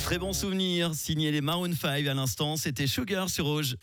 Très bon souvenir, signé les Maroon 5 à l'instant, c'était Sugar sur Rouge.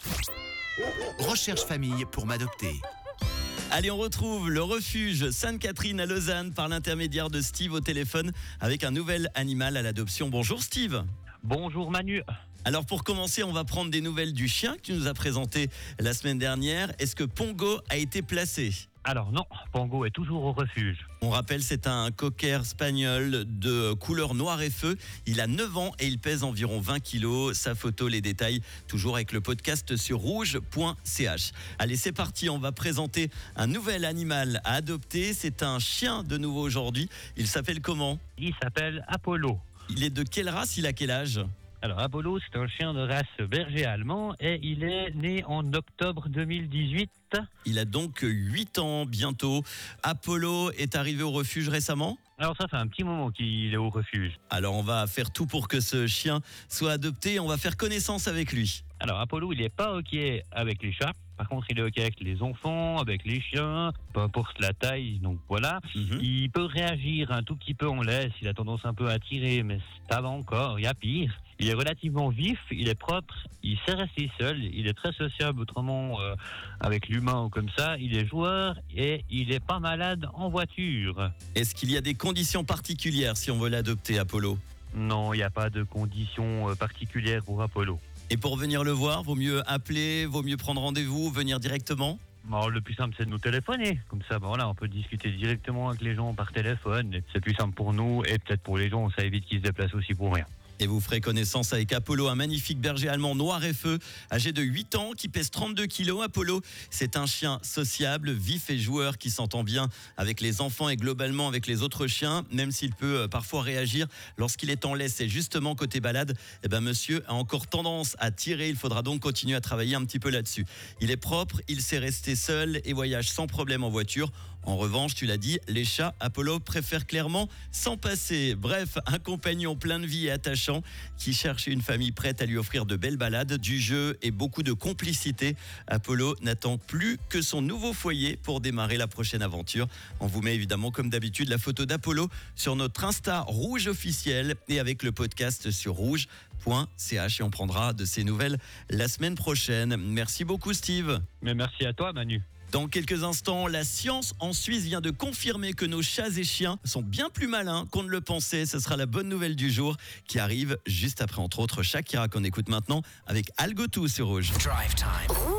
Recherche famille pour m'adopter. Allez, on retrouve le refuge Sainte-Catherine à Lausanne par l'intermédiaire de Steve au téléphone avec un nouvel animal à l'adoption. Bonjour Steve. Bonjour Manu. Alors pour commencer, on va prendre des nouvelles du chien que tu nous as présenté la semaine dernière. Est-ce que Pongo a été placé ? Alors non, Pongo est toujours au refuge. On rappelle, c'est un cocker spaniel de couleur noir et feu. Il a 9 ans et il pèse environ 20 kilos. Sa photo, les détails, toujours avec le podcast sur rouge.ch. Allez, c'est parti, on va présenter un nouvel animal à adopter. C'est un chien de nouveau aujourd'hui. Il s'appelle comment ? Il s'appelle Apollo. Il est de quelle race ? Il a quel âge ? Alors Apollo, c'est un chien de race berger allemand et il est né en octobre 2018. Il a donc 8 ans bientôt. Apollo est arrivé au refuge récemment ? Alors ça fait un petit moment qu'il est au refuge. Alors on va faire tout pour que ce chien soit adopté. On va faire connaissance avec lui. Alors Apollo, il est pas OK avec les chats. Par contre, il est OK avec les enfants, avec les chiens, peu importe la taille, donc voilà. Il peut réagir un tout petit peu en laisse, il a tendance un peu à tirer, mais ça va encore, il y a pire. Il est relativement vif, il est propre, il sait rester seul, il est très sociable autrement avec l'humain ou comme ça, il est joueur et il est pas malade en voiture. Est-ce qu'il y a des conditions particulières si on veut l'adopter, Apollo ? Non, il n'y a pas de conditions particulières pour Apollo. Et pour venir le voir, vaut mieux appeler, vaut mieux prendre rendez-vous, venir directement ? Alors, le plus simple, c'est de nous téléphoner. Comme ça, voilà, on peut discuter directement avec les gens par téléphone. C'est plus simple pour nous et peut-être pour les gens, ça évite qu'ils se déplacent aussi pour rien. Et vous ferez connaissance avec Apollo, un magnifique berger allemand noir et feu, âgé de 8 ans, qui pèse 32 kilos. Apollo, c'est un chien sociable, vif et joueur qui s'entend bien avec les enfants et globalement avec les autres chiens, même s'il peut parfois réagir lorsqu'il est en laisse. Et justement, côté balade, monsieur a encore tendance à tirer. Il faudra donc continuer à travailler un petit peu là-dessus. Il est propre, il sait rester seul et voyage sans problème en voiture. En revanche, tu l'as dit, les chats, Apollo préfère clairement s'en passer. Bref, un compagnon plein de vie et attachant qui cherche une famille prête à lui offrir de belles balades, du jeu et beaucoup de complicité. Apollo n'attend plus que son nouveau foyer pour démarrer la prochaine aventure. On vous met évidemment comme d'habitude la photo d'Apollo sur notre Insta Rouge officiel et avec le podcast sur rouge.ch et on prendra de ces nouvelles la semaine prochaine. Merci beaucoup Steve. Mais merci à toi Manu. Dans quelques instants, la science en Suisse vient de confirmer que nos chats et chiens sont bien plus malins qu'on ne le pensait. Ce sera la bonne nouvelle du jour qui arrive juste après, entre autres, Shakira qu'on écoute maintenant avec Algotou sur Rouge. Drive Time.